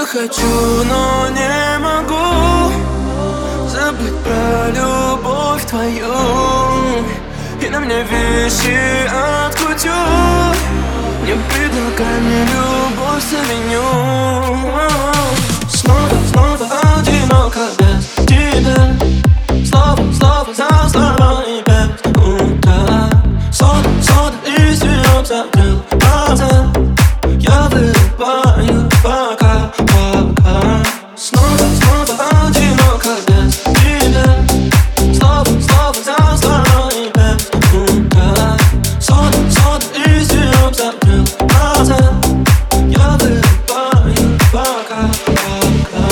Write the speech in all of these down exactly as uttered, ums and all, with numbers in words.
хочу, но не могу забыть про любовь твою. И на мне вещи от кутюр. Не предлагай мне любовь заменю. Снова, снова одиноко без тебя. Слово, слово за слово и без утра. Сода, сода и сироп закрыл глаза. Я вырубаю пока, пока. Снова, снова одиноко без тебя. Слово, слово за слово и без утра. Сода, сода и сироп закрыл глаза. Я вырубаю пока, пока.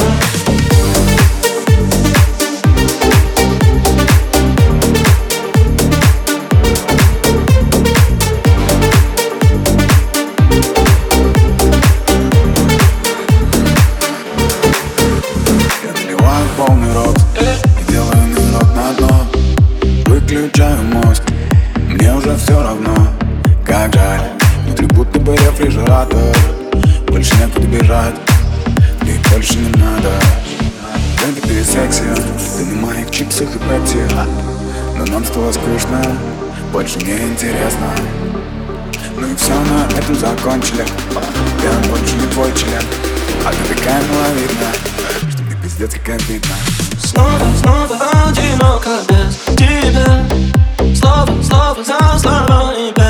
Полный рот, и делаю минут на дно. Выключаю мозг, мне уже все равно. Как жаль, внутри будто бы рефрижератор. Больше некуда бежать, мне больше не надо. Baby, ты секси, ты на моих чипсах и пепси. Но нам стало скучно, больше не интересно. Ну и все, на этом закончили. Я больше не твой член, а ты такая миловидная, что мне пиздец как обидно. Снова, снова одиноко без тебя. Слово, слово за слово и без